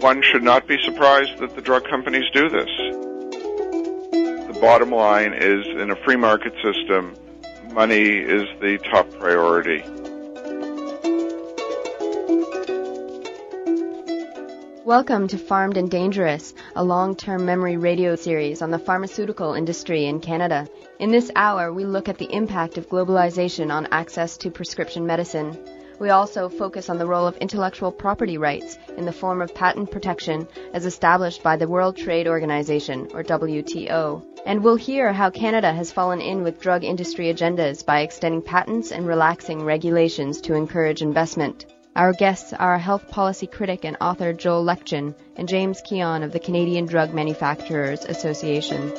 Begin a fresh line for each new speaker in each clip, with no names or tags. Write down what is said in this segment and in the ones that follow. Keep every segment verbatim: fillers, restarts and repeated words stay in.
one should not be surprised that the drug companies do this. The bottom line is, in a free market system, money is the top priority.
Welcome to Farmed and Dangerous, a long-term memory radio series on the pharmaceutical industry in Canada. In this hour, we look at the impact of globalization on access to prescription medicine. We also focus on the role of intellectual property rights in the form of patent protection as established by the World Trade Organization, or W T O. And we'll hear how Canada has fallen in with drug industry agendas by extending patents and relaxing regulations to encourage investment. Our guests are health policy critic and author Joel Lectin and James Keon of the Canadian Drug Manufacturers Association.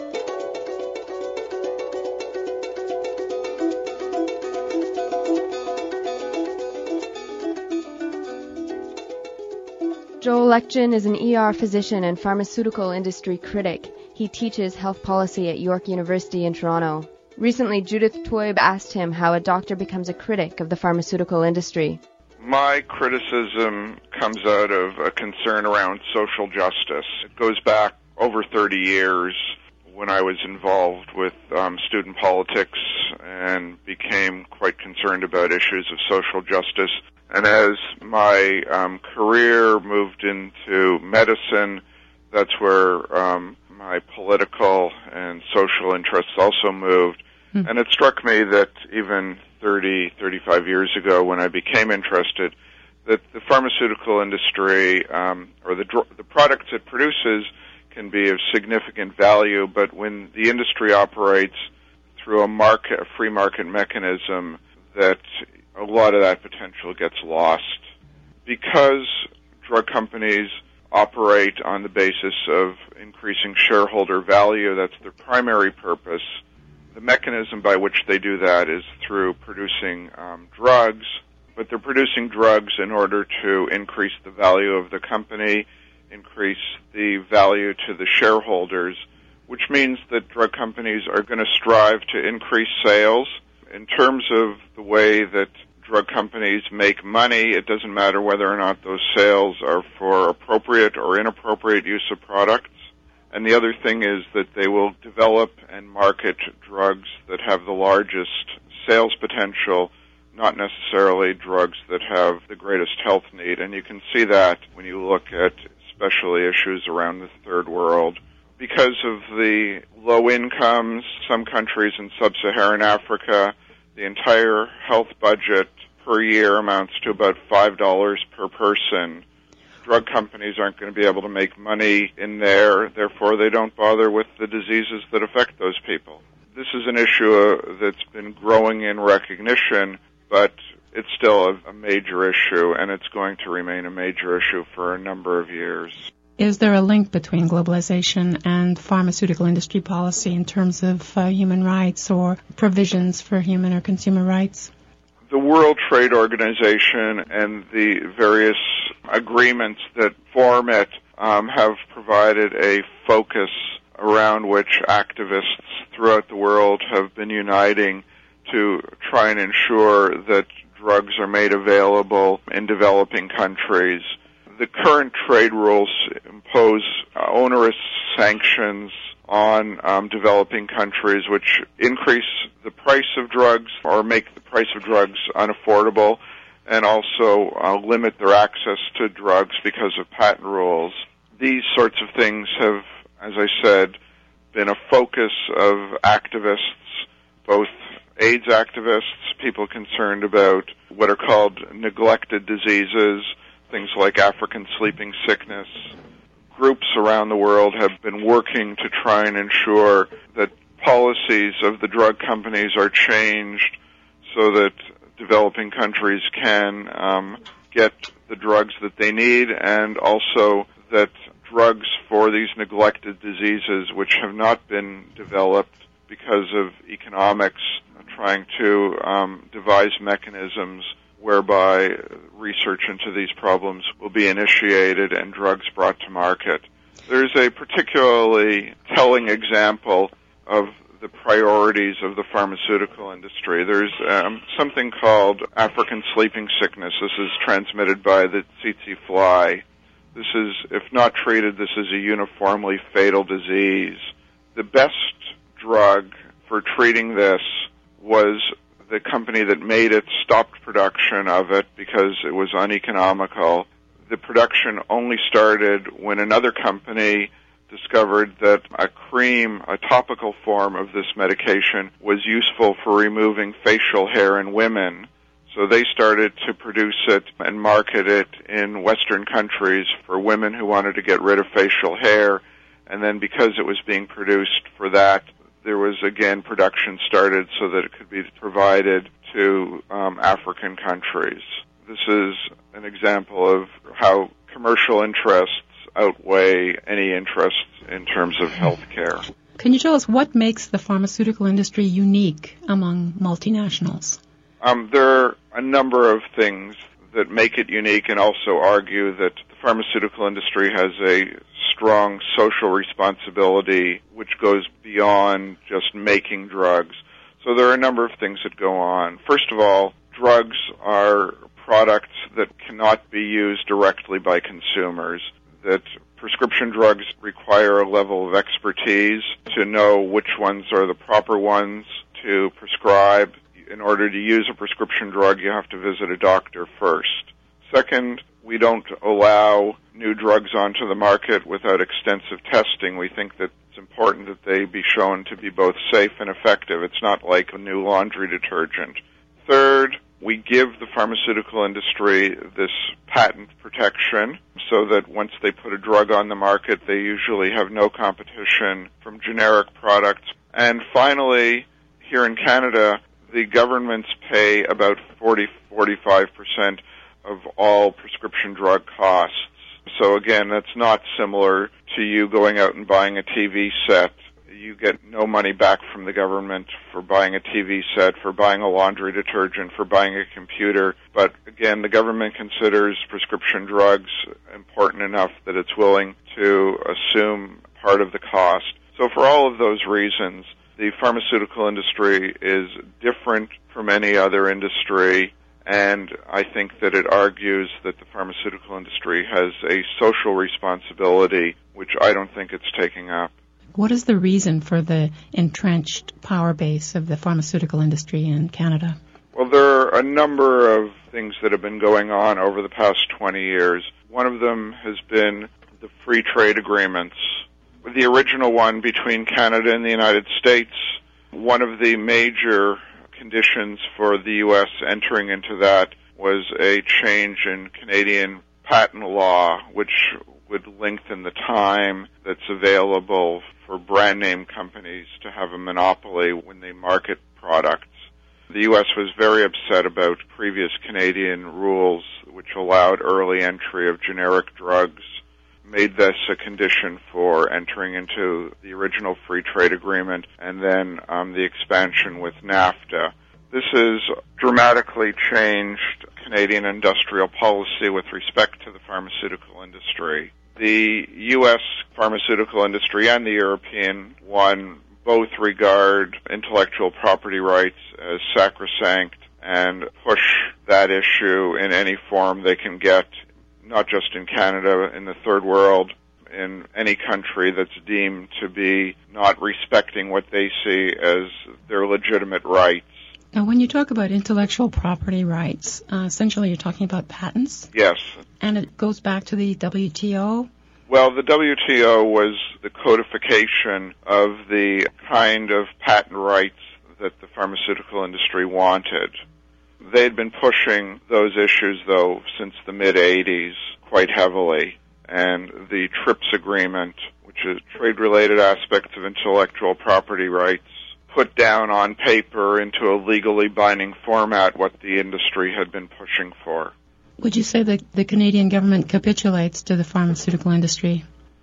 Joel Lectin is an E R physician and pharmaceutical industry critic. He teaches health policy at York University in Toronto. Recently, Judith Twoib asked him how a doctor becomes a critic of the pharmaceutical industry.
My criticism comes out of a concern around social justice. It goes back over thirty years when I was involved with um, student politics and became quite concerned about issues of social justice. And as my um, career moved into medicine, that's where um, my political and social interests also moved. Mm. And it struck me that even thirty, thirty-five years ago when I became interested, that the pharmaceutical industry, um, or the dr- the products it produces can be of significant value, but when the industry operates through a market, a free market mechanism, that a lot of that potential gets lost. Because drug companies operate on the basis of increasing shareholder value, that's their primary purpose. The mechanism by which they do that is through producing um, drugs, but they're producing drugs in order to increase the value of the company, increase the value to the shareholders, which means that drug companies are going to strive to increase sales. In terms of the way that drug companies make money, it doesn't matter whether or not those sales are for appropriate or inappropriate use of products. And the other thing is that they will develop and market drugs that have the largest sales potential, not necessarily drugs that have the greatest health need. And you can see that when you look at especially issues around the third world. Because of the low incomes, some countries in sub-Saharan Africa, the entire health budget per year amounts to about five dollars per person. Drug companies aren't going to be able to make money in there, therefore they don't bother with the diseases that affect those people. This is an issue uh, that's been growing in recognition, but it's still a, a major issue, and it's going to remain a major issue for a number of years.
Is there a link between globalization and pharmaceutical industry policy in terms of uh, human rights or provisions for human or consumer rights?
The World Trade Organization and the various agreements that form it um, have provided a focus around which activists throughout the world have been uniting to try and ensure that drugs are made available in developing countries. The current trade rules impose onerous sanctions on um, developing countries which increase the price of drugs or make the price of drugs unaffordable, and also uh, limit their access to drugs because of patent rules. These sorts of things have, as I said, been a focus of activists, both AIDS activists, people concerned about what are called neglected diseases, things like African sleeping sickness. Groups around the world have been working to try and ensure that policies of the drug companies are changed so that developing countries can um, get the drugs that they need, and also that drugs for these neglected diseases which have not been developed because of economics, trying to um, devise mechanisms whereby research into these problems will be initiated and drugs brought to market. There's a particularly telling example of the priorities of the pharmaceutical industry. There's um, something called African sleeping sickness. This is transmitted by the tsetse fly. This is, if not treated, this is a uniformly fatal disease. The best drug for treating this was the company that made it stopped production of it because it was uneconomical. The production only started when another company discovered that a cream, a topical form of this medication, was useful for removing facial hair in women. So they started to produce it and market it in Western countries for women who wanted to get rid of facial hair. And then because it was being produced for that, there was, again, production started so that it could be provided to um, African countries. This is an example of how commercial interests outweigh any interests in terms of health care.
Can you tell us what makes the pharmaceutical industry unique among multinationals?
Um, there are a number of things that make it unique and also argue that the pharmaceutical industry has a strong social responsibility which goes beyond just making drugs. So there are a number of things that go on. First of all, drugs are products that cannot be used directly by consumers, that prescription drugs require a level of expertise to know which ones are the proper ones to prescribe. In order to use a prescription drug, you have to visit a doctor first. Second, we don't allow new drugs onto the market without extensive testing. We think that it's important that they be shown to be both safe and effective. It's not like a new laundry detergent. Third, we give the pharmaceutical industry this patent protection so that once they put a drug on the market, they usually have no competition from generic products. And finally, here in Canada, the governments pay about forty to forty-five percent of all prescription drug costs. So again, that's not similar to you going out and buying a T V set. You get no money back from the government for buying a T V set, for buying a laundry detergent, for buying a computer. But again, the government considers prescription drugs important enough that it's willing to assume part of the cost. So for all of those reasons, the pharmaceutical industry is different from any other industry, and I think that it argues that the pharmaceutical industry has a social responsibility, which I don't think it's taking up.
What is the reason for the entrenched power base of the pharmaceutical industry in Canada?
Well, there are a number of things that have been going on over the past twenty years. One of them has been the free trade agreements. The original one between Canada and the United States, one of the major conditions for the U S entering into that was a change in Canadian patent law, which would lengthen the time that's available for brand name companies to have a monopoly when they market products. The U S was very upset about previous Canadian rules which allowed early entry of generic drugs, made this a condition for entering into the original free trade agreement and then um, the expansion with NAFTA. This has dramatically changed Canadian industrial policy with respect to the pharmaceutical industry. The U S pharmaceutical industry and the European one both regard intellectual property rights as sacrosanct and push that issue in any form they can get, not just in Canada, in the third world, in any country that's deemed to be not respecting what they see as their legitimate rights.
Now, when you talk about intellectual property rights, uh, essentially you're talking about patents?
Yes.
And it goes back to the W T O?
Well, the W T O was the codification of the kind of patent rights that the pharmaceutical industry wanted. They'd been pushing those issues, though, since the mid-eighties quite heavily, and the TRIPS agreement, which is trade-related aspects of intellectual property rights, put down on paper into a legally binding format what the industry had been pushing for.
Would you say that the Canadian government capitulates to the pharmaceutical industry?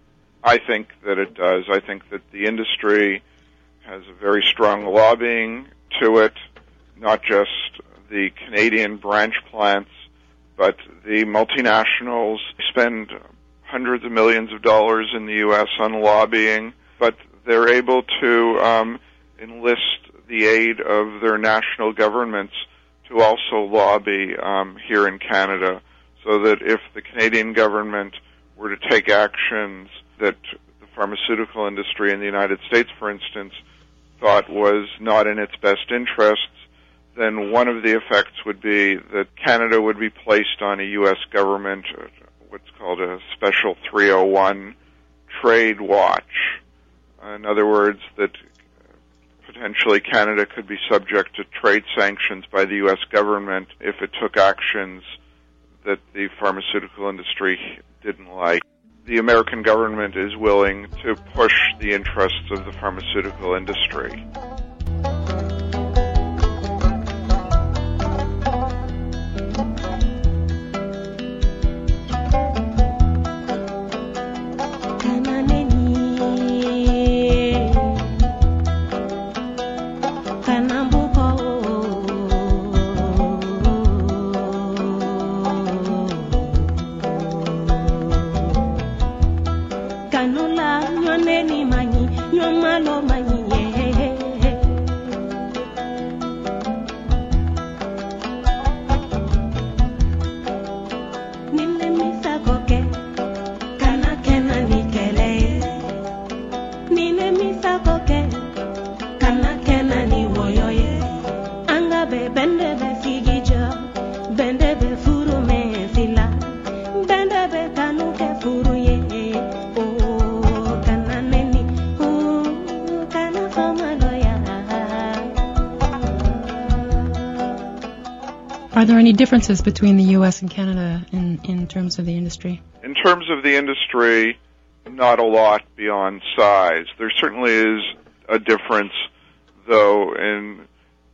I think that it does. I think that the industry has a very strong lobbying to it, not just the Canadian branch plants, but the multinationals spend hundreds of millions of dollars in the U S on lobbying, but they're able to um, enlist the aid of their national governments to also lobby um, here in Canada, so that if the Canadian government were to take actions that the pharmaceutical industry in the United States, for instance, thought was not in its best interests, then one of the effects would be that Canada would be placed on a U S government, what's called a Special three oh one trade watch. In other words, that potentially Canada could be subject to trade sanctions by the U S government if it took actions that the pharmaceutical industry didn't like. The American government is willing to push the interests of the pharmaceutical industry.
Are there any differences between the U S and Canada in, in terms of the industry?
In terms of the industry, not a lot beyond size. There certainly is a difference, though, in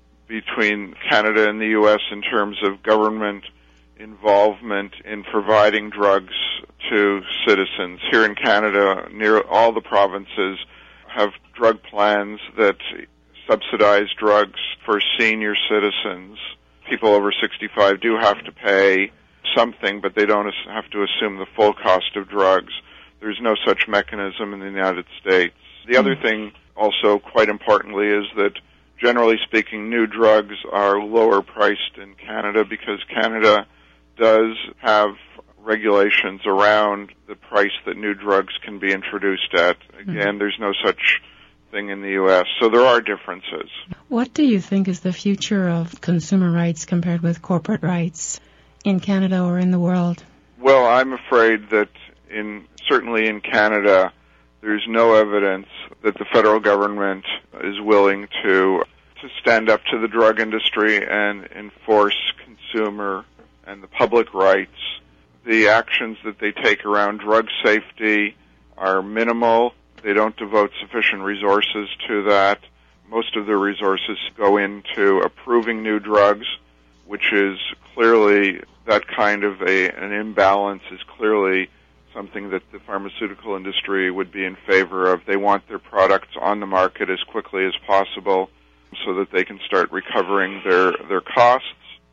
between Canada and the U S in terms of government involvement in providing drugs to citizens. Here in Canada, near all the provinces have drug plans that subsidize drugs for senior citizens. People over sixty-five do have to pay something, but they don't have to assume the full cost of drugs. There's no such mechanism in the United States. The other thing, also quite importantly, is that generally speaking, new drugs are lower priced in Canada because Canada does have regulations around the price that new drugs can be introduced at. Again, mm-hmm. there's no such thing in the U S, so there are differences.
What do you think is the future of consumer rights compared with corporate rights in Canada or in the world?
Well, I'm afraid that in certainly in Canada, there's no evidence that the federal government is willing to to stand up to the drug industry and enforce consumer and the public rights. The actions that they take around drug safety are minimal. They don't devote sufficient resources to that. Most of the resources go into approving new drugs, which is clearly that kind of a, an imbalance is clearly something that the pharmaceutical industry would be in favor of. They want their products on the market as quickly as possible so that they can start recovering their, their costs.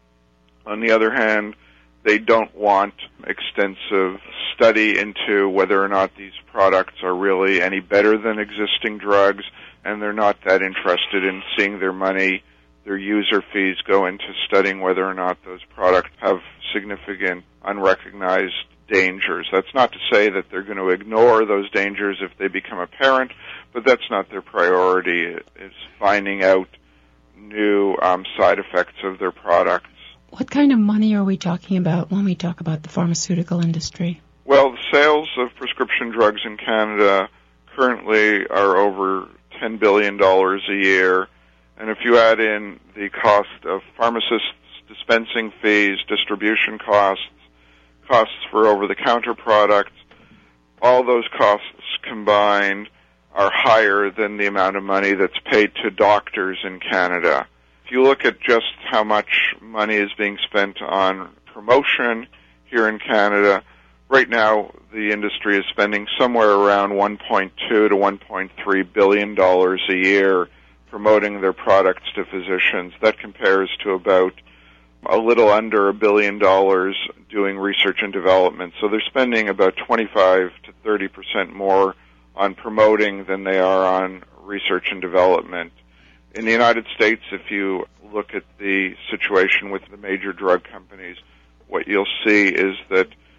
On the other hand, they don't want extensive study into whether or not these products are really any better than existing drugs, and they're not that interested in seeing their money, their user fees go into studying whether or not those products have significant unrecognized dangers. That's not to say that they're going to ignore those dangers if they become apparent, but that's not their priority. It's finding out new um, side effects of their products.
What kind of money are we talking about when we talk about the pharmaceutical industry?
Well, the sales of prescription drugs in Canada currently are over ten billion dollars a year. And if you add in the cost of pharmacists' dispensing fees, distribution costs, costs for over-the-counter products, all those costs combined are higher than the amount of money that's paid to doctors in Canada. If you look at just how much money is being spent on promotion here in Canada, right now the industry is spending somewhere around one point two to one point three billion dollars a year promoting their products to physicians. That compares to about a little under a billion dollars doing research and development. So they're spending about twenty-five to thirty percent more on promoting than they are on research and development. In the United States, if you look at the situation with the major drug companies, what you'll see is that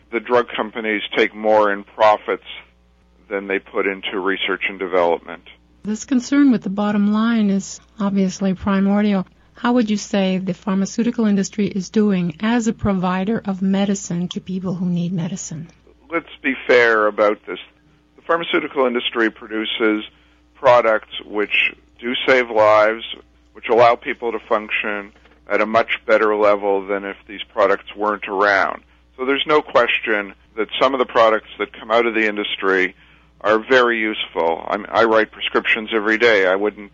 the drug companies take more in profits than they put into research and development.
This concern with the bottom line is obviously primordial. How would you say the pharmaceutical industry is doing as a provider of medicine to people who need medicine?
Let's be fair about this. The pharmaceutical industry produces products which do save lives, which allow people to function at a much better level than if these products weren't around. So there's no question that some of the products that come out of the industry are very useful. I mean, I write prescriptions every day. I wouldn't,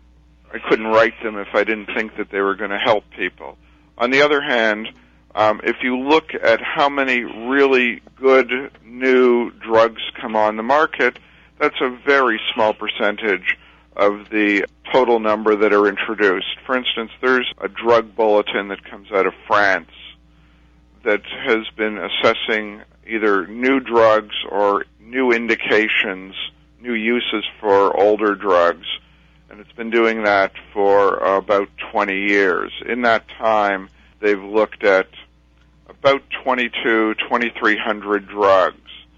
I couldn't write them if I didn't think that they were going to help people. On the other hand, um, if you look at how many really good new drugs come on the market, that's a very small percentage of the total number that are introduced. For instance, there's a drug bulletin that comes out of France that has been assessing either new drugs or new indications, new uses for older drugs, and it's been doing that for uh, about twenty years. In that time, they've looked at about twenty-two, twenty-three hundred drugs.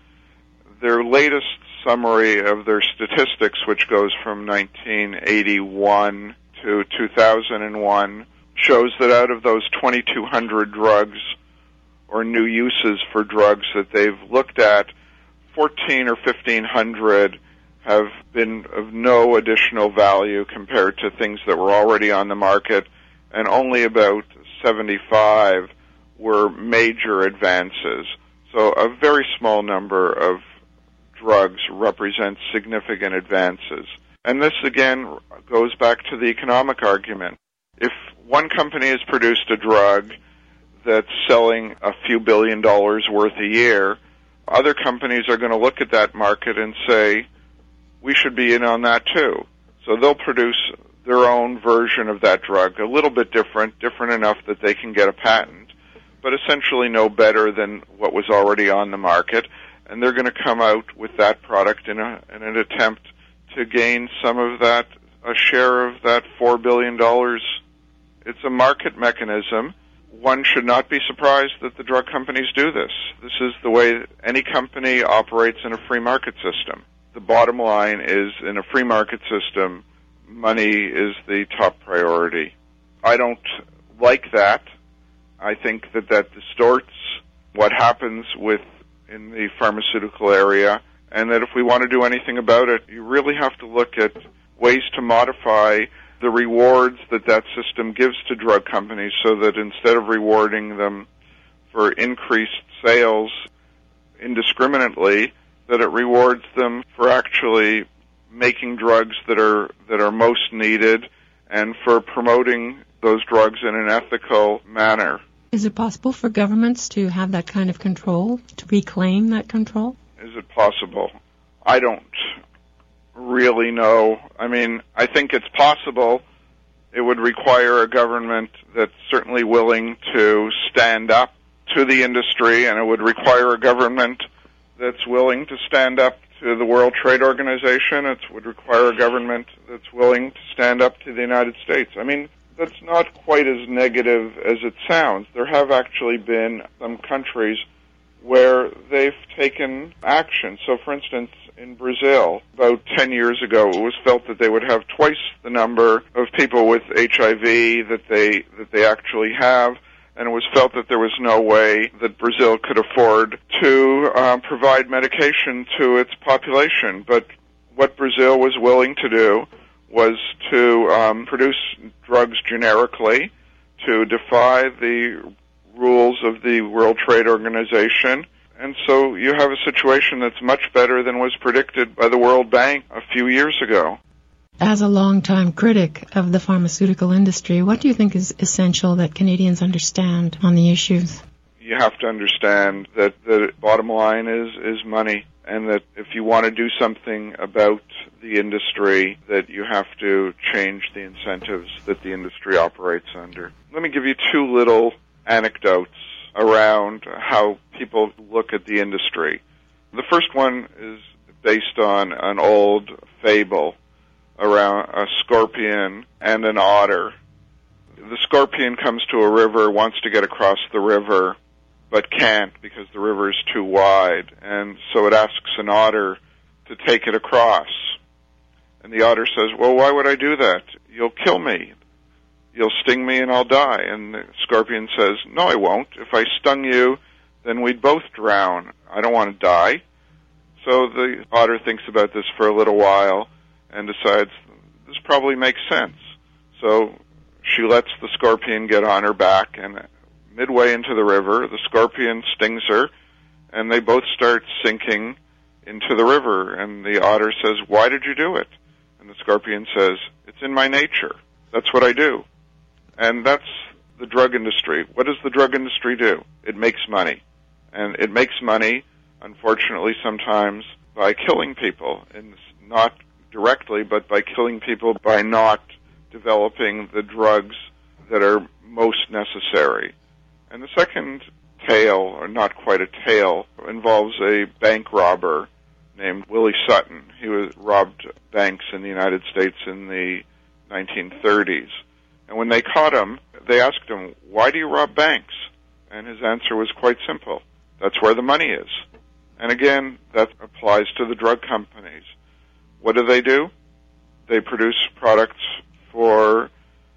Their latest summary of their statistics, which goes from nineteen eighty-one to two thousand one, shows that out of those twenty-two hundred drugs or new uses for drugs that they've looked at, fourteen or fifteen hundred have been of no additional value compared to things that were already on the market, and only about seventy-five were major advances. So a very small number of drugs represent significant advances. And this, again, goes back to the economic argument. If one company has produced a drug that's selling a few billion dollars worth a year, other companies are going to look at that market and say, we should be in on that too. So they'll produce their own version of that drug, a little bit different, different enough that they can get a patent, but essentially no better than what was already on the market. And they're going to come out with that product in, a, in an attempt to gain some of that, a share of that four billion dollars. It's a market mechanism. One should not be surprised that the drug companies do this. This is the way any company operates in a free market system. The bottom line is, in a free market system, money is the top priority. I don't like that. I think that that distorts what happens with in the pharmaceutical area, and that if we want to do anything about it, you really have to look at ways to modify the rewards that that system gives to drug companies so that instead of rewarding them for increased sales indiscriminately, that it rewards them for actually making drugs that are that are most needed and for promoting those drugs in an ethical manner.
Is it possible for governments to have that kind of control, to reclaim that control?
Is it possible? I don't really know. I mean, I think it's possible. It would require a government that's certainly willing to stand up to the industry, and it would require a government that's willing to stand up to the World Trade Organization. It would require a government that's willing to stand up to the United States. I mean, that's not quite as negative as it sounds. There have actually been some countries where they've taken action. So, for instance, in Brazil, about ten years ago, it was felt that they would have twice the number of people with H I V that they that they actually have, and it was felt that there was no way that Brazil could afford to um, provide medication to its population. But what Brazil was willing to do was to um, produce drugs generically, to defy the rules of the World Trade Organization. And so you have a situation that's much better than was predicted by the World Bank a few years ago.
As a longtime critic of the pharmaceutical industry, what do you think is essential that Canadians understand on the issues?
You have to understand that the bottom line is, is money, and that if you want to do something about the industry, that you have to change the incentives that the industry operates under. Let me give you two little anecdotes around how people look at the industry. The first one is based on an old fable around a scorpion and an otter. The scorpion comes to a river, wants to get across the river, but can't because the river is too wide. And so it asks an otter to take it across. And the otter says, well, why would I do that? You'll kill me. You'll sting me and I'll die. And the scorpion says, no, I won't. If I stung you, then we'd both drown. I don't want to die. So the otter thinks about this for a little while and decides this probably makes sense. So she lets the scorpion get on her back, and midway into the river, the scorpion stings her, and they both start sinking into the river. And the otter says, why did you do it? And the scorpion says, it's in my nature. That's what I do. And that's the drug industry. What does the drug industry do? It makes money. And it makes money, unfortunately, sometimes by killing people, and not directly, but by killing people by not developing the drugs that are most necessary. And the second tale, or not quite a tale, involves a bank robber named Willie Sutton. He was robbed banks in the United States in the nineteen thirties. And when they caught him, they asked him, why do you rob banks? And his answer was quite simple. That's where the money is. And again, that applies to the drug companies. What do they do? They produce products for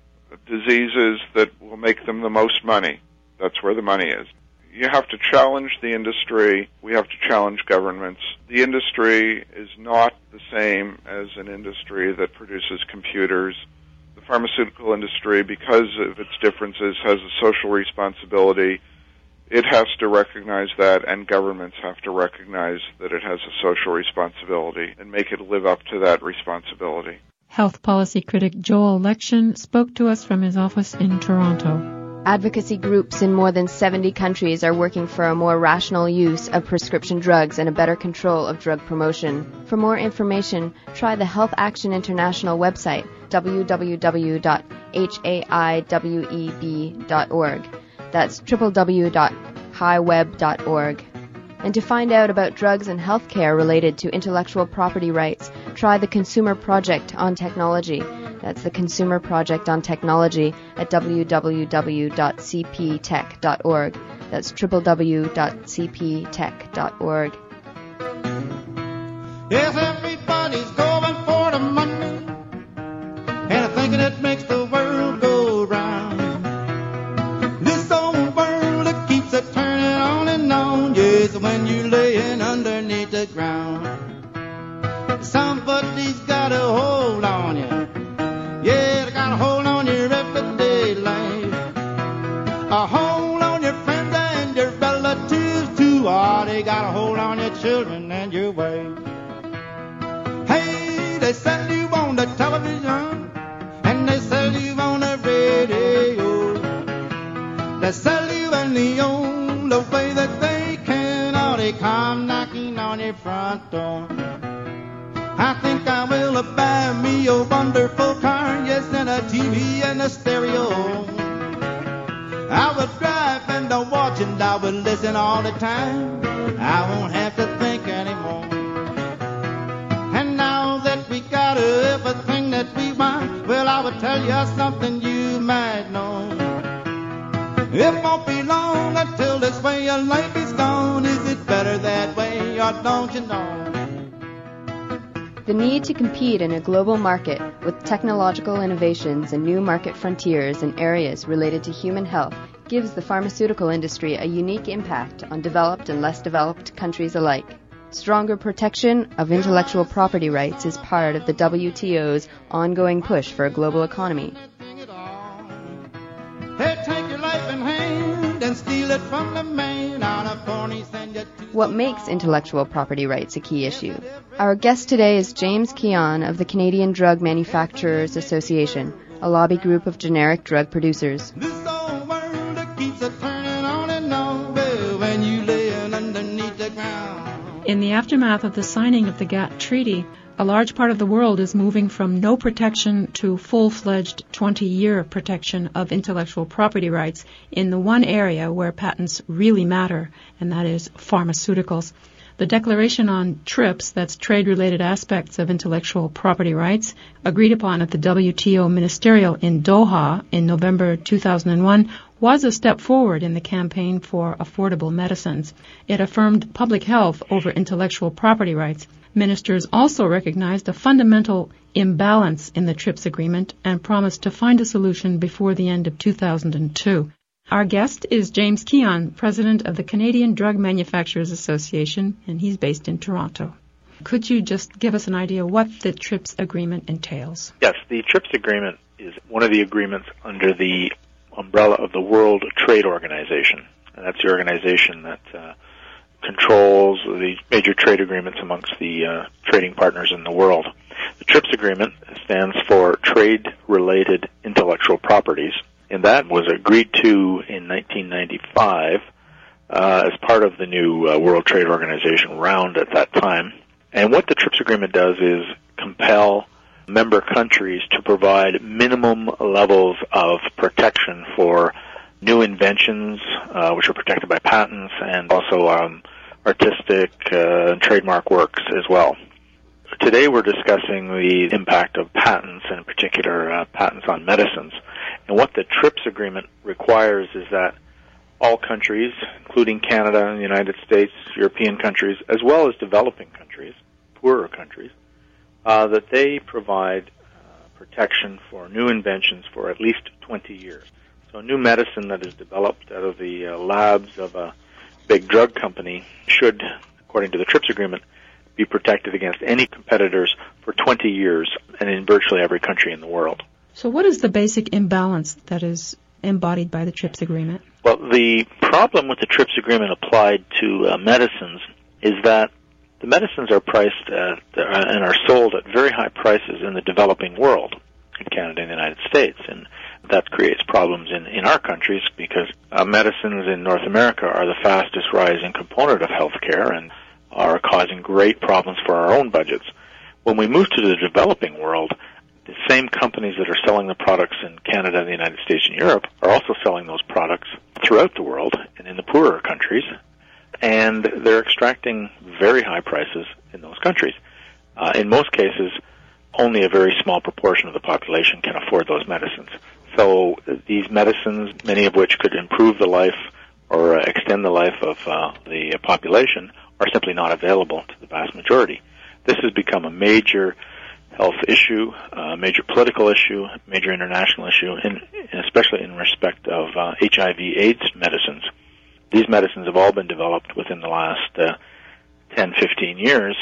diseases that will make them the most money. That's where the money is. You have to challenge the industry. We have to challenge governments. The industry is not the same as an industry that produces computers. The pharmaceutical industry, because of its differences, has a social responsibility. It has to recognize that, and governments have to recognize that it has a social responsibility and make it live up to that responsibility.
Health policy critic Joel Lection spoke to us from his office in Toronto.
Advocacy groups in more than seventy countries are working for a more rational use of prescription drugs and a better control of drug promotion. For more information, try the Health Action International website, w w w dot h a i w e b dot org. That's w w w dot hi web dot org. And to find out about drugs and healthcare related to intellectual property rights, try the Consumer Project on Technology. That's the Consumer Project on Technology at w w w dot c p tech dot org. That's w w w dot c p tech dot org.
Yes, everybody's going for the money, and thinking it makes the world go round. This old world, it keeps it turning on and on, yes, when you're laying underneath the ground. Somebody's got a hold on you. Yeah, they got a hold on your everyday life. A hold on your friends and your relatives too. Oh, they got a hold on your children and your wife. Hey, they sell you on the television and they sell you on the radio. They sell you in the only way that they can. Oh, they come knocking on your front door. I think I will buy me a wonderful car, yes, and a T V and a stereo. I will drive and I'll watch and I will listen all the time. I won't have to think anymore. And now that we got everything that we want, well, I will tell you something you might know. It won't be long until this way of life is gone. Is it better that way, or don't you know?
The need to compete in a global market with technological innovations and new market frontiers in areas related to human health gives the pharmaceutical industry a unique impact on developed and less developed countries alike. Stronger protection of intellectual property rights is part of the W T O's ongoing push for a global economy. What makes intellectual property rights a key issue? Our guest today is James Keon of the Canadian Drug Manufacturers Association, a lobby group of generic drug producers.
In the aftermath of the signing of the GATT Treaty, a large part of the world is moving from no protection to full-fledged twenty-year protection of intellectual property rights in the one area where patents really matter, and that is pharmaceuticals. The Declaration on TRIPS, that's trade-related aspects of intellectual property rights, agreed upon at the W T O Ministerial in Doha in November two thousand one, was a step forward in the campaign for affordable medicines. It affirmed public health over intellectual property rights. Ministers also recognized a fundamental imbalance in the TRIPS agreement and promised to find a solution before the end of two thousand two. Our guest is James Keon, president of the Canadian Drug Manufacturers Association, and he's based in Toronto. Could you just give us an idea what the TRIPS agreement entails?
Yes, the TRIPS agreement is one of the agreements under the umbrella of the World Trade Organization. And that's the organization that uh, controls the major trade agreements amongst the uh, trading partners in the world. The TRIPS agreement stands for Trade-Related Intellectual Properties, and that was agreed to in nineteen ninety-five uh, as part of the new uh, World Trade Organization round at that time. And what the TRIPS agreement does is compel member countries to provide minimum levels of protection for new inventions, uh, which are protected by patents, and also um, artistic uh, and trademark works as well. Today we're discussing the impact of patents, and in particular uh, patents on medicines. And what the TRIPS agreement requires is that all countries, including Canada and the United States, European countries, as well as developing countries, poorer countries, uh, that they provide uh, protection for new inventions for at least twenty years. So a new medicine that is developed out of the uh, labs of a big drug company should, according to the TRIPS agreement, be protected against any competitors for twenty years and in virtually every country in the world.
So what is the basic imbalance that is embodied by the TRIPS agreement?
Well, the problem with the TRIPS agreement applied to uh, medicines is that the medicines are priced at, uh, and are sold at very high prices in the developing world, in Canada and the United States, and that creates problems in, in our countries because uh, medicines in North America are the fastest rising component of healthcare and are causing great problems for our own budgets. When we move to the developing world, the same companies that are selling the products in Canada, the United States, and Europe are also selling those products throughout the world and in the poorer countries, and they're extracting very high prices in those countries. Uh, in most cases, only a very small proportion of the population can afford those medicines. So these medicines, many of which could improve the life or uh, extend the life of uh, the population, are simply not available to the vast majority. This has become a major health issue, a major political issue, major international issue, and especially in respect of uh, H I V AIDS medicines. These medicines have all been developed within the last uh, ten, fifteen years,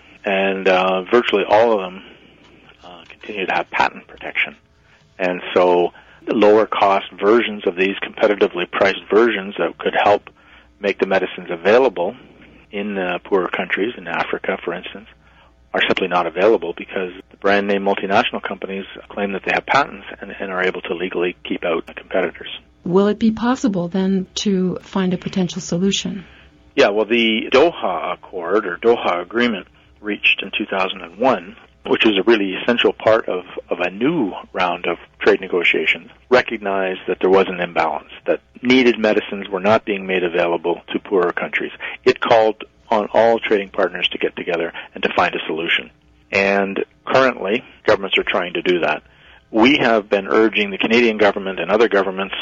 and uh, virtually all of them uh, continue to have patent protection. And so lower-cost versions of these, competitively priced versions that could help make the medicines available in uh, poorer countries, in Africa, for instance, are simply not available because the brand-name multinational companies claim that they have patents and, and are able to legally keep out the competitors.
Will it be possible, then, to find a potential solution?
Yeah, well, the Doha Accord, or Doha Agreement, reached in two thousand one, which was a really essential part of, of a new round of trade negotiations, recognized that there was an imbalance, that needed medicines were not being made available to poorer countries. It called on all trading partners to get together and to find a solution. And currently, governments are trying to do that. We have been urging the Canadian government and other governments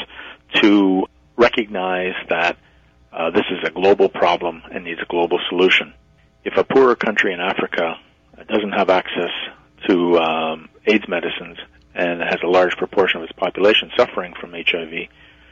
to recognize that uh, this is a global problem and needs a global solution. If a poorer country in Africa doesn't have access to um, AIDS medicines and has a large proportion of its population suffering from H I V,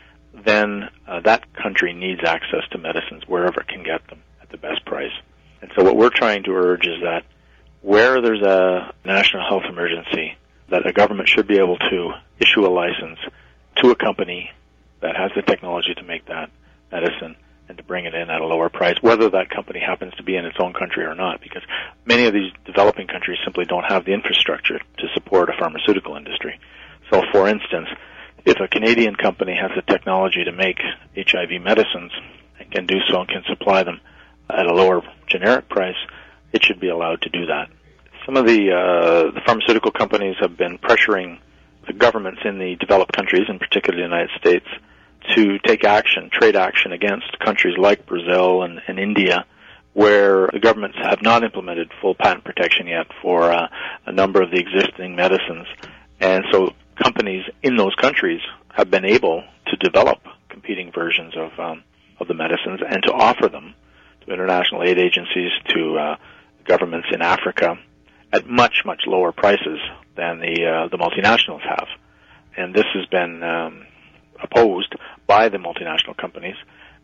then uh, that country needs access to medicines wherever it can get them at the best price. And so what we're trying to urge is that where there's a national health emergency, that a government should be able to issue a license to a company that has the technology to make that medicine and to bring it in at a lower price, whether that company happens to be in its own country or not, because many of these developing countries simply don't have the infrastructure to support a pharmaceutical industry. So, for instance, if a Canadian company has the technology to make H I V medicines and can do so and can supply them at a lower generic price, it should be allowed to do that. Some of the, uh, the pharmaceutical companies have been pressuring the governments in the developed countries, in particular the United States, to take action, trade action against countries like Brazil and, and India, where the governments have not implemented full patent protection yet for uh, a number of the existing medicines. And so companies in those countries have been able to develop competing versions of um, of the medicines and to offer them to international aid agencies, to uh, governments in Africa at much, much lower prices than the uh, the multinationals have. And this has been um, opposed by the multinational companies,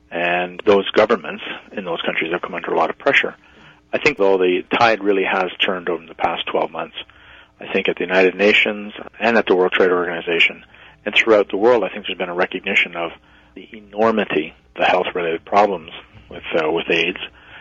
and those governments in those countries have come under a lot of pressure. I think, though, the tide really has turned over the past twelve months. I think at the United Nations and at the World Trade Organization and throughout the world, I think there's been a recognition of the enormity of the health-related problems with uh, with AIDS,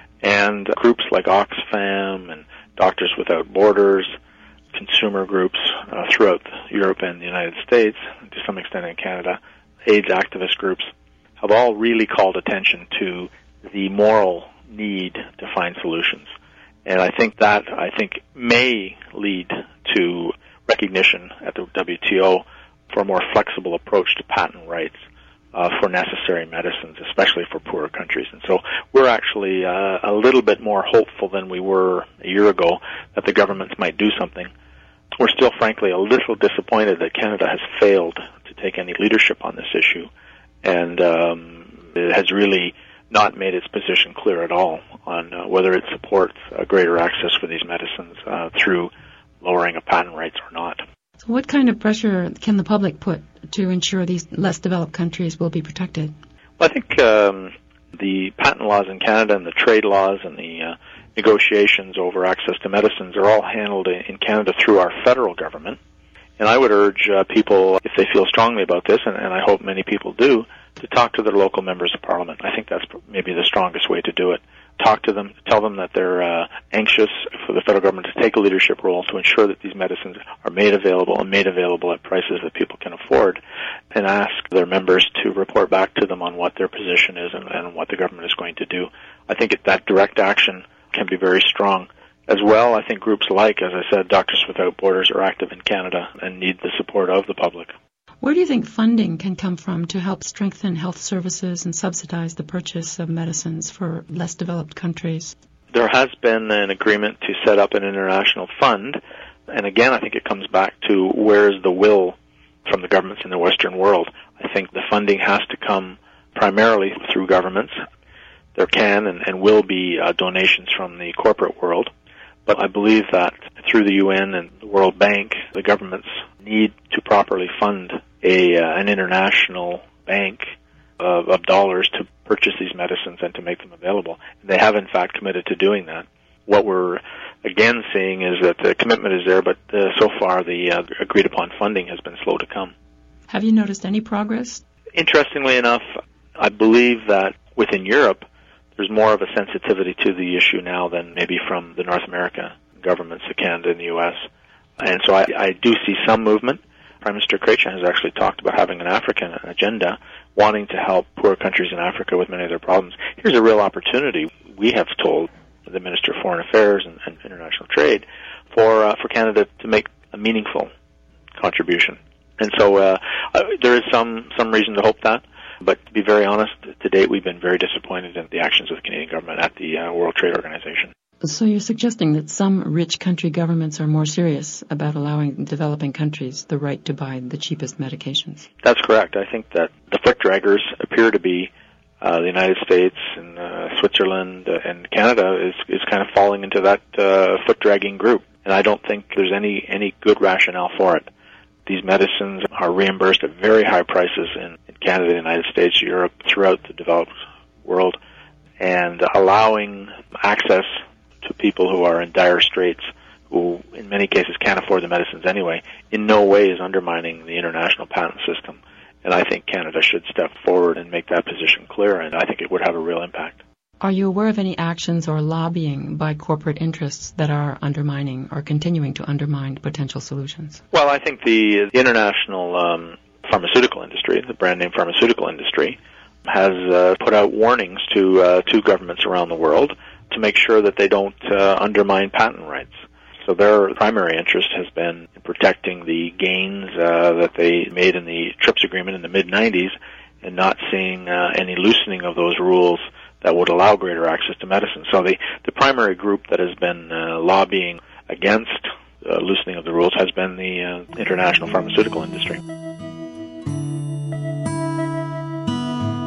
and groups like Oxfam and Doctors Without Borders, consumer groups uh, throughout Europe and the United States, to some extent in Canada, AIDS activist groups, have all really called attention to the moral need to find solutions. And I think that, I think, may lead to recognition at the W T O for a more flexible approach to patent rights uh, for necessary medicines, especially for poorer countries. And so we're actually uh, a little bit more hopeful than we were a year ago that the governments might do something. We're still, frankly, a little disappointed that Canada has failed to take any leadership on this issue, and um, it has really not made its position clear at all on uh, whether it supports uh, greater access for these medicines uh, through lowering of patent rights or not.
So what kind of pressure can the public put to ensure these less developed countries will be protected?
Well, I think um, the patent laws in Canada and the trade laws and the uh, negotiations over access to medicines are all handled in Canada through our federal government. And I would urge uh, people, if they feel strongly about this, and, and I hope many people do, to talk to their local members of parliament. I think that's maybe the strongest way to do it. Talk to them, tell them that they're uh, anxious for the federal government to take a leadership role to ensure that these medicines are made available and made available at prices that people can afford, and ask their members to report back to them on what their position is and, and what the government is going to do. I think that direct action can be very strong. As well, I think groups like, as I said, Doctors Without Borders are active in Canada and need the support of the public.
Where do you think funding can come from to help strengthen health services and subsidize the purchase of medicines for less developed countries?
There has been an agreement to set up an international fund, and again, I think it comes back to where is the will from the governments in the Western world. I think the funding has to come primarily through governments. There can and, and will be uh, donations from the corporate world. But I believe that through the U N and the World Bank, the governments need to properly fund a uh, an international bank of, of dollars to purchase these medicines and to make them available. And they have, in fact, committed to doing that. What we're, again, seeing is that the commitment is there, but uh, so far the uh, agreed-upon funding has been slow to come.
Have you noticed any progress?
Interestingly enough, I believe that within Europe, there's more of a sensitivity to the issue now than maybe from the North America governments, the Canada and the U S. And so I, I do see some movement. Prime Minister Chrétien has actually talked about having an African agenda, wanting to help poor countries in Africa with many of their problems. Here's a real opportunity, we have told the Minister of Foreign Affairs and, and International Trade, for uh, for Canada to make a meaningful contribution. And so uh, uh, there is some, some reason to hope that. But to be very honest, to date we've been very disappointed in the actions of the Canadian government at the uh, World Trade Organization.
So you're suggesting that some rich country governments are more serious about allowing developing countries the right to buy the cheapest medications?
That's correct. I think that the foot draggers appear to be uh, the United States and uh, Switzerland uh, and Canada is, is kind of falling into that uh, foot dragging group. And I don't think there's any, any good rationale for it. These medicines are reimbursed at very high prices in, in Canada, the United States, Europe, throughout the developed world, and allowing access to people who are in dire straits, who in many cases can't afford the medicines anyway, in no way is undermining the international patent system. And I think Canada should step forward and make that position clear, and I think it would have a real impact.
Are you aware of any actions or lobbying by corporate interests that are undermining or continuing to undermine potential solutions?
Well, I think the, the international um, pharmaceutical industry, the brand name pharmaceutical industry, has uh, put out warnings to uh, to governments around the world to make sure that they don't uh, undermine patent rights. So their primary interest has been in protecting the gains uh, that they made in the TRIPS agreement in the mid nineties and not seeing uh, any loosening of those rules that would allow greater access to medicine. So the, the primary group that has been uh, lobbying against uh, loosening of the rules has been the uh, international pharmaceutical industry.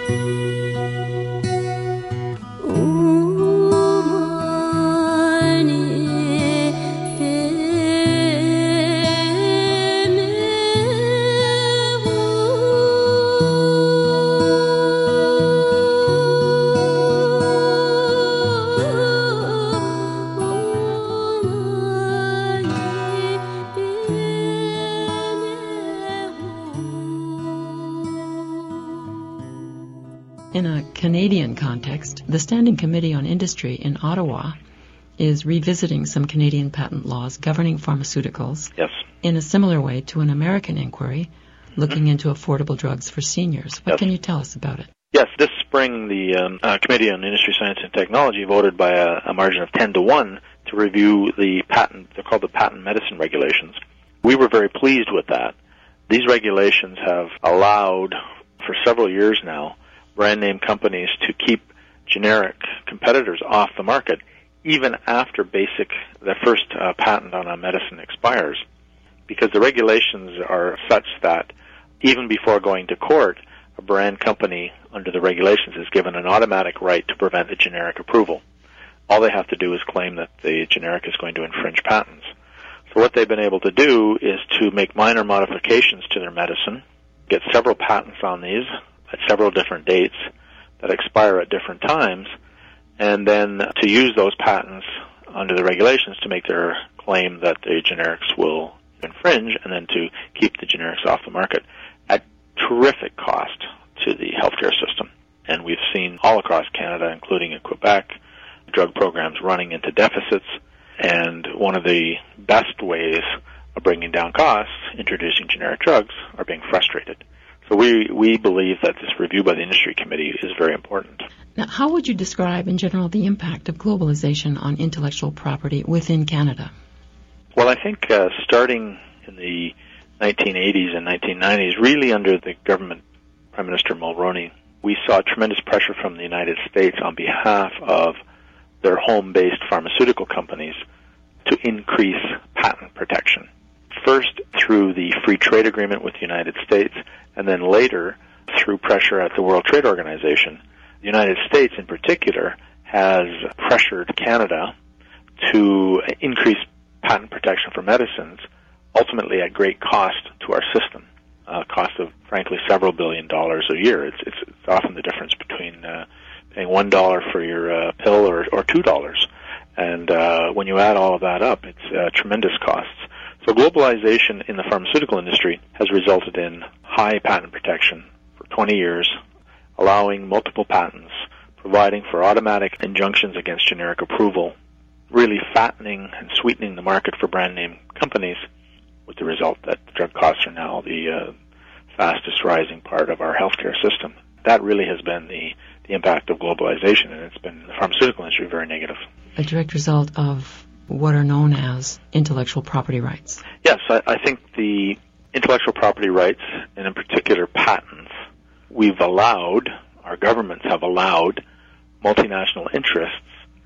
In a Canadian context, the Standing Committee on Industry in Ottawa is revisiting some Canadian patent laws governing pharmaceuticals
Yes.
in a similar way to an American inquiry looking mm-hmm. into affordable drugs for seniors. What
yes.
can you tell us about it?
Yes, this spring the um, uh, Committee on Industry, Science and Technology voted by a, a margin of ten to one to review the patent, they're called the patent medicine regulations. We were very pleased with that. These regulations have allowed, for several years now, brand name companies to keep generic competitors off the market even after basic, the first uh, patent on a medicine expires, because the regulations are such that even before going to court, a brand company under the regulations is given an automatic right to prevent a generic approval. All they have to do is claim that the generic is going to infringe patents. So what they've been able to do is to make minor modifications to their medicine, get several patents on these at several different dates that expire at different times, and then to use those patents under the regulations to make their claim that the generics will infringe, and then to keep the generics off the market at terrific cost to the healthcare system. And we've seen all across Canada, including in Quebec, drug programs running into deficits, and one of the best ways of bringing down costs, introducing generic drugs, are being frustrated. So we, we believe that this review by the Industry Committee is very important.
Now, how would you describe in general the impact of globalization on intellectual property within Canada?
Well, I think uh, starting in the nineteen eighties and nineteen nineties, really under the government, Prime Minister Mulroney, we saw tremendous pressure from the United States on behalf of their home-based pharmaceutical companies to increase patent protection. First through the free trade agreement with the United States, and then later through pressure at the World Trade Organization. The United States in particular has pressured Canada to increase patent protection for medicines, ultimately at great cost to our system, a uh, cost of, frankly, several billion dollars a year. It's, it's, it's often the difference between uh, paying one dollar for your uh, pill or, or two dollars. And uh, when you add all of that up, it's uh, tremendous costs. So globalization in the pharmaceutical industry has resulted in high patent protection for twenty years, allowing multiple patents, providing for automatic injunctions against generic approval, really fattening and sweetening the market for brand name companies, with the result that drug costs are now the uh, fastest rising part of our healthcare system. That really has been the, the impact of globalization, and it's been in the pharmaceutical industry very negative.
A direct result of what are known as intellectual property rights.
Yes, I, I think the intellectual property rights, and in particular patents, we've allowed, our governments have allowed, multinational interests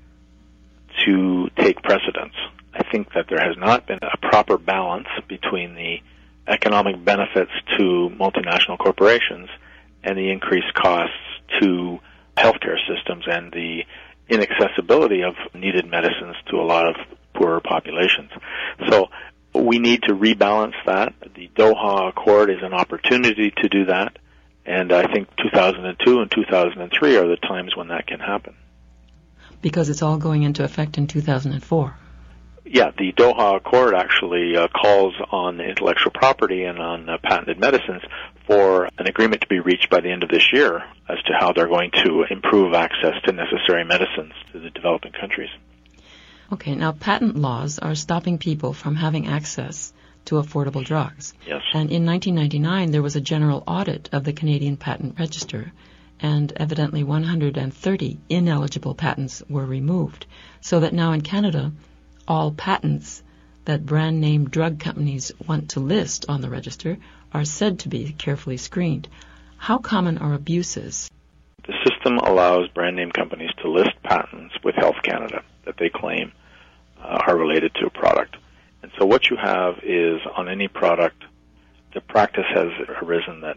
to take precedence. I think that there has not been a proper balance between the economic benefits to multinational corporations and the increased costs to healthcare systems and the inaccessibility of needed medicines to a lot of poorer populations. So we need to rebalance that. The Doha Accord is an opportunity to do that, and I think two thousand two and two thousand three are the times when that can happen.
Because it's all going into effect in two thousand four.
Yeah, the Doha Accord actually uh, calls on intellectual property and on uh, patented medicines for an agreement to be reached by the end of this year as to how they're going to improve access to necessary medicines to the developing countries.
Okay, now patent laws are stopping people from having access to affordable drugs.
Yes.
And in nineteen ninety-nine, there was a general audit of the Canadian Patent Register, and evidently one hundred thirty ineligible patents were removed, so that now in Canada, all patents that brand name drug companies want to list on the register are said to be carefully screened. How common are abuses?
The system allows brand name companies to list patents with Health Canada that they claim uh, are related to a product. And so what you have is, on any product, the practice has arisen that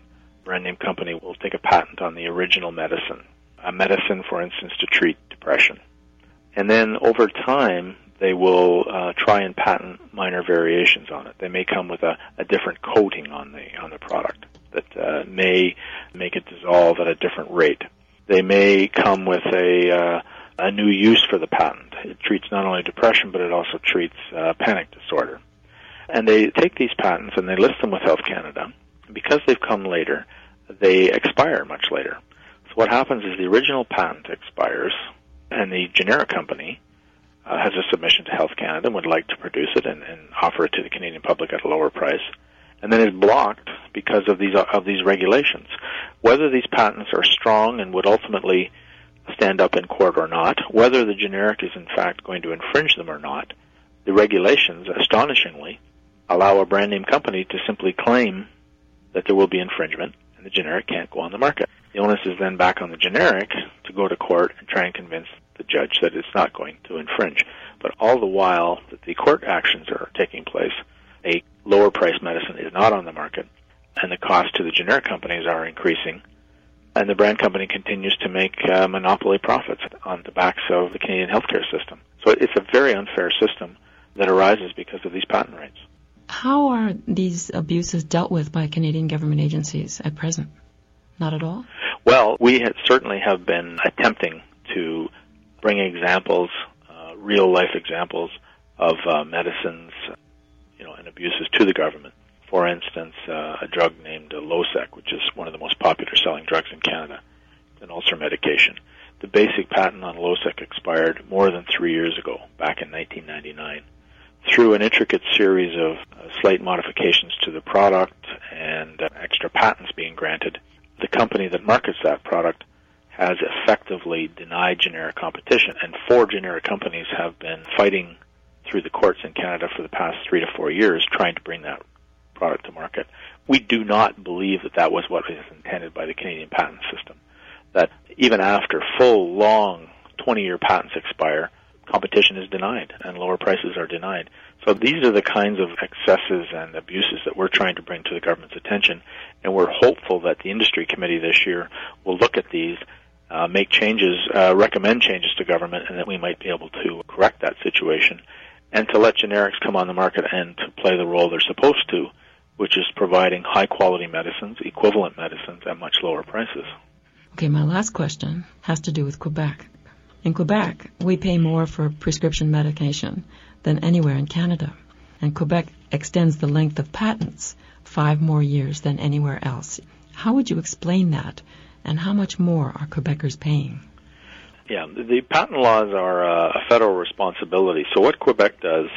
brand name company will take a patent on the original medicine, a medicine, for instance, to treat depression. And then over time, they will uh, try and patent minor variations on it. They may come with a, a different coating on the on the product that uh, may make it dissolve at a different rate. They may come with a uh, a new use for the patent. It treats not only depression, but it also treats uh, panic disorder. And they take these patents and they list them with Health Canada. Because they've come later, they expire much later. So what happens is the original patent expires, and the generic company uh, has a submission to Health Canada and would like to produce it and, and offer it to the Canadian public at a lower price, and then is blocked because of these of these regulations. Whether these patents are strong and would ultimately stand up in court or not, whether the generic is in fact going to infringe them or not, the regulations, astonishingly, allow a brand name company to simply claim that there will be infringement and the generic can't go on the market. The onus is then back on the generic to go to court and try and convince the judge that it's not going to infringe. But all the while that the court actions are taking place, a lower priced medicine is not on the market, and the cost to the generic companies are increasing, and the brand company continues to make uh, monopoly profits on the backs of the Canadian healthcare system. So it's a very unfair system that arises because of these patent rights.
How are these abuses dealt with by Canadian government agencies at present? Not at all?
Well, we have certainly have been attempting to bring examples, uh, real-life examples of uh, medicines, you know, and abuses to the government. For instance, uh, a drug named Losec, which is one of the most popular selling drugs in Canada, an ulcer medication. The basic patent on Losec expired more than three years ago, back in nineteen ninety-nine. Through an intricate series of uh, slight modifications to the product and uh, extra patents being granted, the company that markets that product has effectively denied generic competition, and four generic companies have been fighting through the courts in Canada for the past three to four years trying to bring that product to market. We do not believe that that was what was intended by the Canadian patent system, that even after full, long, twenty-year patents expire, competition is denied and lower prices are denied. So these are the kinds of excesses and abuses that we're trying to bring to the government's attention, and we're hopeful that the industry committee this year will look at these, uh, make changes, uh, recommend changes to government, and that we might be able to correct that situation and to let generics come on the market and to play the role they're supposed to, which is providing high-quality medicines, equivalent medicines at much lower prices.
Okay, my last question has to do with Quebec. In Quebec, we pay more for prescription medication than anywhere in Canada, and Quebec extends the length of patents five more years than anywhere else. How would you explain that, and how much more are Quebecers paying?
Yeah, the patent laws are a federal responsibility. So what Quebec does,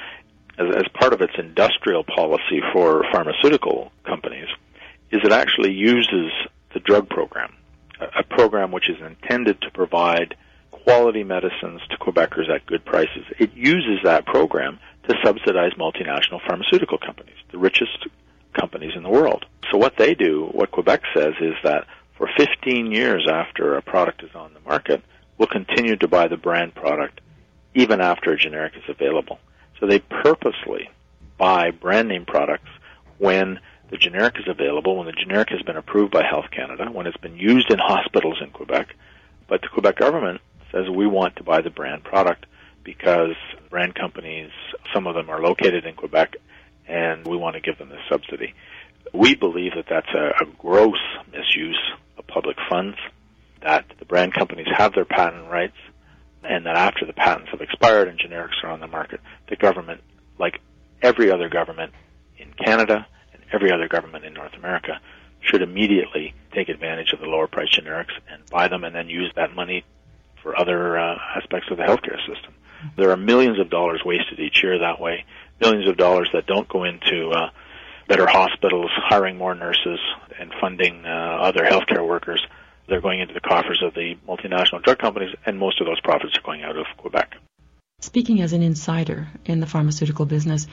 as, as part of its industrial policy for pharmaceutical companies, is it actually uses the drug program, a, a program which is intended to provide quality medicines to Quebecers at good prices. It uses that program to subsidize multinational pharmaceutical companies, the richest companies in the world. So what they do, what Quebec says, is that for fifteen years after a product is on the market, we'll continue to buy the brand product even after a generic is available. So they purposely buy brand name products when the generic is available, when the generic has been approved by Health Canada, when it's been used in hospitals in Quebec. But the Quebec government says we want to buy the brand product because brand companies, some of them are located in Quebec, and we want to give them this subsidy. We believe that that's a, a gross misuse of public funds, that the brand companies have their patent rights, and that after the patents have expired and generics are on the market, the government, like every other government in Canada and every other government in North America, should immediately take advantage of the lower price generics and buy them and then use that money for other uh, aspects of the healthcare system. There are millions of dollars wasted each year that way, millions of dollars that don't go into uh, better hospitals, hiring more nurses, and funding uh, other healthcare workers. They're going into the coffers of the multinational drug companies, and most of those profits are going out of Quebec.
Speaking as an insider in the pharmaceutical business,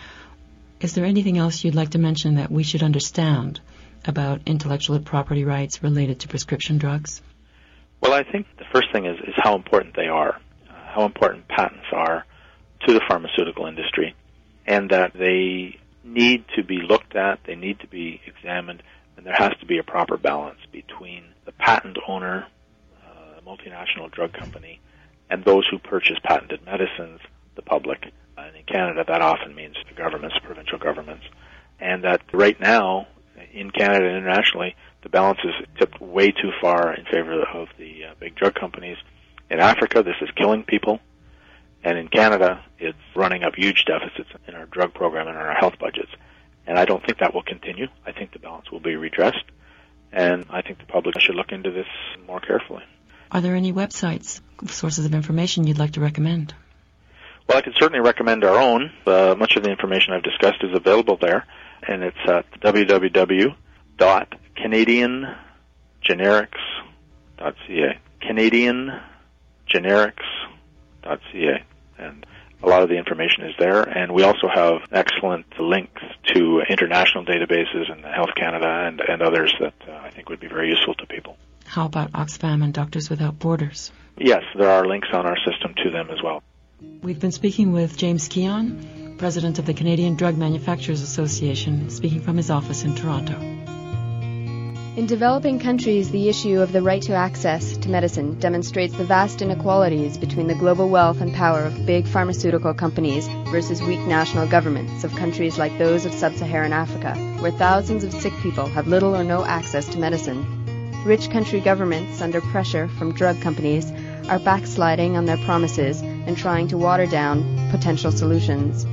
is there anything else you'd like to mention that we should understand about intellectual property rights related to prescription drugs?
Well, I think the first thing is, is how important they are, uh, how important patents are to the pharmaceutical industry, and that they need to be looked at, they need to be examined And there has to be a proper balance between the patent owner, uh, the multinational drug company, and those who purchase patented medicines, the public. And in Canada, that often means the governments, provincial governments. And that right now, in Canada and internationally, the balance is tipped way too far in favor of the uh, big drug companies. In Africa, this is killing people. And in Canada, it's running up huge deficits in our drug program and in our health budgets. And I don't think that will continue. I think the balance will be redressed. And I think the public should look into this more carefully.
Are there any websites, sources of information you'd like to recommend?
Well, I can certainly recommend our own. Uh, much of the information I've discussed is available there. And it's at w w w dot canadian generics dot c a. Canadian generics dot c a. And a lot of the information is there, and we also have excellent links to international databases and Health Canada and, and others that uh, I think would be very useful to people.
How about Oxfam and Doctors Without Borders?
Yes, there are links on our system to them as well.
We've been speaking with James Keon, President of the Canadian Drug Manufacturers Association, speaking from his office in Toronto.
In developing countries, the issue of the right to access to medicine demonstrates the vast inequalities between the global wealth and power of big pharmaceutical companies versus weak national governments of countries like those of sub-Saharan Africa, where thousands of sick people have little or no access to medicine. Rich country governments, under pressure from drug companies, are backsliding on their promises and trying to water down potential solutions.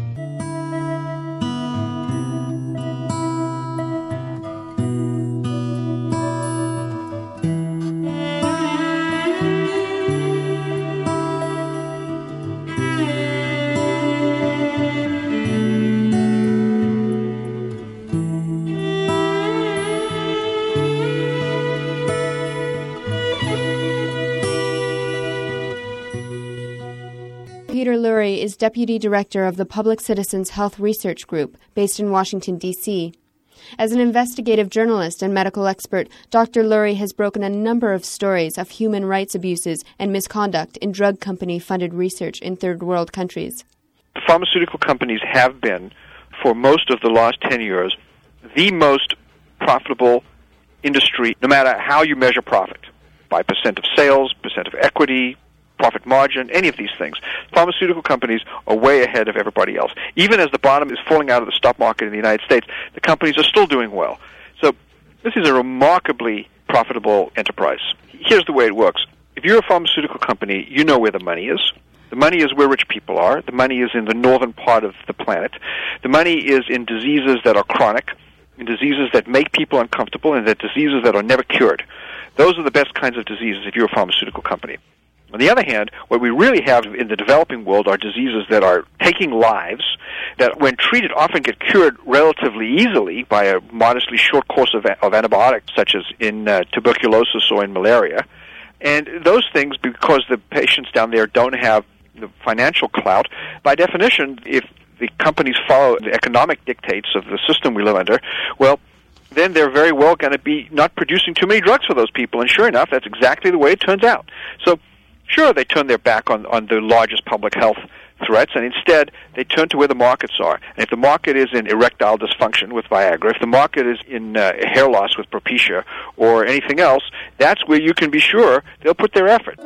Peter Lurie is Deputy Director of the Public Citizens Health Research Group, based in Washington, D C As an investigative journalist and medical expert, Doctor Lurie has broken a number of stories of human rights abuses and misconduct in drug company-funded research in third world countries.
The pharmaceutical companies have been, for most of the last ten years, the most profitable industry, no matter how you measure profit, by percent of sales, percent of equity, profit margin, any of these things. Pharmaceutical companies are way ahead of everybody else. Even as the bottom is falling out of the stock market in the United States, the companies are still doing well. So this is a remarkably profitable enterprise. Here's the way it works. If you're a pharmaceutical company, you know where the money is. The money is where rich people are. The money is in the northern part of the planet. The money is in diseases that are chronic, in diseases that make people uncomfortable, and that diseases that are never cured. Those are the best kinds of diseases if you're a pharmaceutical company. On the other hand, what we really have in the developing world are diseases that are taking lives, that when treated often get cured relatively easily by a modestly short course of, of antibiotics, such as in uh, tuberculosis or in malaria. And those things, because the patients down there don't have the financial clout, by definition, if the companies follow the economic dictates of the system we live under, well, then they're very well going to be not producing too many drugs for those people. And sure enough, that's exactly the way it turns out. So sure, they turn their back on, on the largest public health threats, and instead they turn to where the markets are. And if the market is in erectile dysfunction with Viagra, if the market is in uh, hair loss with Propecia or anything else, that's where you can be sure they'll put their effort.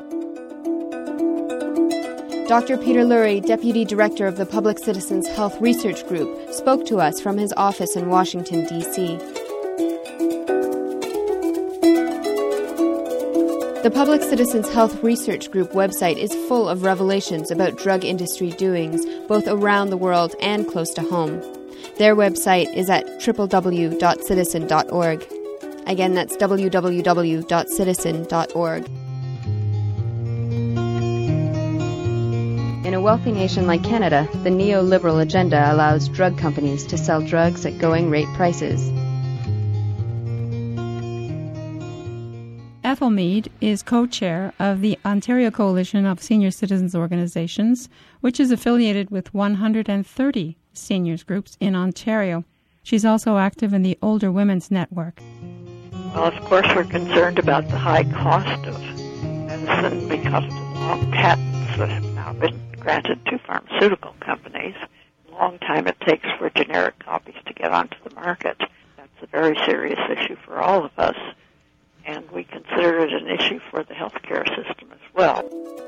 Doctor Peter Lurie, Deputy Director of the Public Citizens Health Research Group, spoke to us from his office in Washington, D C The Public Citizens Health Research Group website is full of revelations about drug industry doings, both around the world and close to home. Their website is at w w w dot citizen dot org. Again, that's w w w dot citizen dot org. In a wealthy nation like Canada, the neoliberal agenda allows drug companies to sell drugs at going rate prices.
Ethel Mead is co-chair of the Ontario Coalition of Senior Citizens Organizations, which is affiliated with one hundred thirty seniors groups in Ontario. She's also active in the Older Women's Network.
Well, of course, we're concerned about the high cost of medicine because of the long patents that have now been granted to pharmaceutical companies. A long time it takes for generic copies to get onto the market. That's a very serious issue for all of us, and we consider it an issue for the healthcare system as well.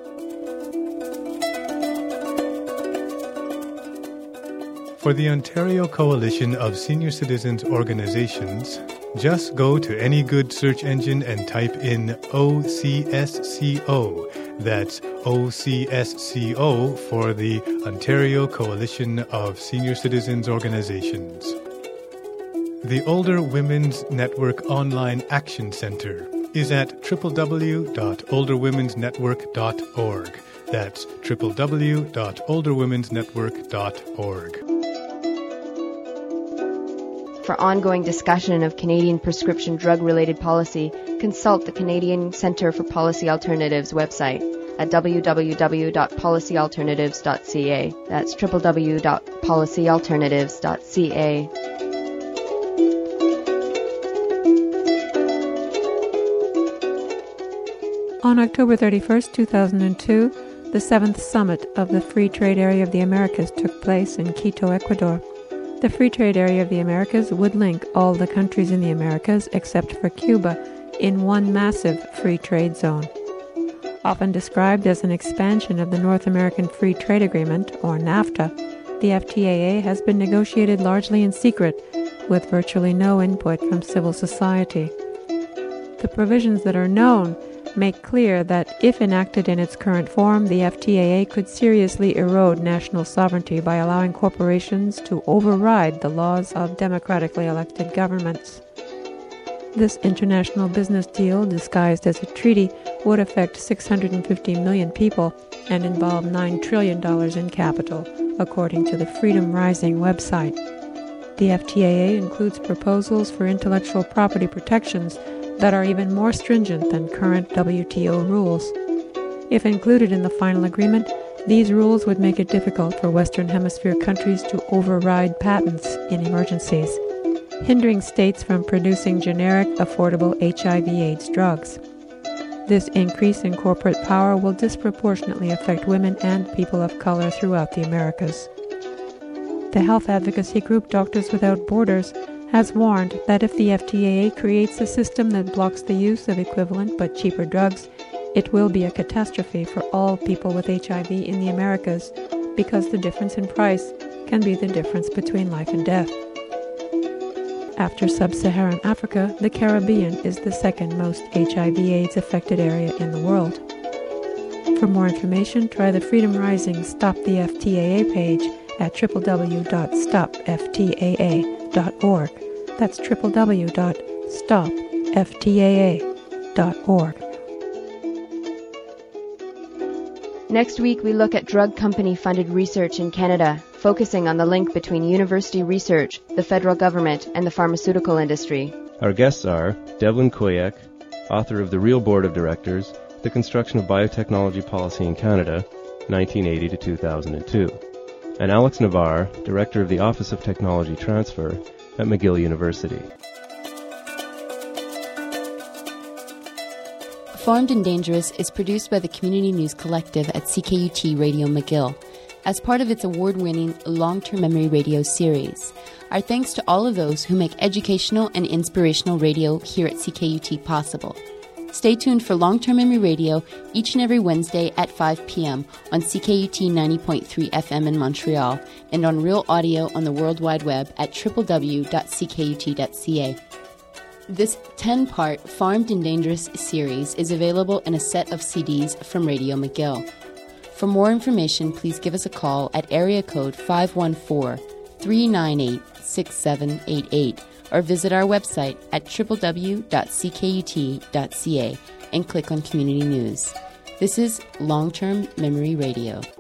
For the Ontario Coalition of Senior Citizens Organizations, just go to any good search engine and type in O C S C O. That's O C S C O for the Ontario Coalition of Senior Citizens Organizations. The Older Women's Network Online Action Center is at w w w dot older women's network dot org. That's w w w dot older women's network dot org.
For ongoing discussion of Canadian prescription drug-related policy, consult the Canadian Centre for Policy Alternatives website at w w w dot policy alternatives dot c a. That's w w w dot policy alternatives dot c a.
On October thirty-first, two thousand two, the seventh summit of the Free Trade Area of the Americas took place in Quito, Ecuador. The Free Trade Area of the Americas would link all the countries in the Americas, except for Cuba, in one massive free trade zone. Often described as an expansion of the North American Free Trade Agreement, or NAFTA, the F T A A has been negotiated largely in secret, with virtually no input from civil society. The provisions that are known make clear that if enacted in its current form, the F T A A could seriously erode national sovereignty by allowing corporations to override the laws of democratically elected governments. This international business deal, disguised as a treaty, would affect six hundred fifty million people and involve nine trillion dollars in capital, according to the Freedom Rising website. The F T A A includes proposals for intellectual property protections that are even more stringent than current W T O rules. If included in the final agreement, these rules would make it difficult for Western Hemisphere countries to override patents in emergencies, hindering states from producing generic, affordable H I V AIDS drugs. This increase in corporate power will disproportionately affect women and people of color throughout the Americas. The health advocacy group Doctors Without Borders has warned that if the F T A A creates a system that blocks the use of equivalent but cheaper drugs, it will be a catastrophe for all people with H I V in the Americas, because the difference in price can be the difference between life and death. After sub-Saharan Africa, the Caribbean is the second most H I V AIDS affected area in the world. For more information, try the Freedom Rising Stop the F T A A page at w w w dot stop f t a a dot org. That's w w w dot stop f t a a dot org.
Next week, we look at drug company-funded research in Canada, focusing on the link between university research, the federal government, and the pharmaceutical industry.
Our guests are Devlin Koyak, author of The Real Board of Directors, The Construction of Biotechnology Policy in Canada, nineteen eighty to two thousand two, and Alex Navarre, Director of the Office of Technology Transfer at McGill University.
Farmed and Dangerous is produced by the Community News Collective at C K U T Radio McGill as part of its award-winning Long-Term Memory Radio series. Our thanks to all of those who make educational and inspirational radio here at C K U T possible. Stay tuned for Long-Term Memory Radio each and every Wednesday at five p.m. on C K U T ninety point three F M in Montreal and on Real Audio on the World Wide Web at w w w dot c k u t dot c a. This ten-part Farmed and Dangerous series is available in a set of C Ds from Radio McGill. For more information, please give us a call at area code five one four, three nine eight, six seven eight eight or visit our website at w w w dot c k u t dot c a and click on Community News. This is Long-Term Memory Radio.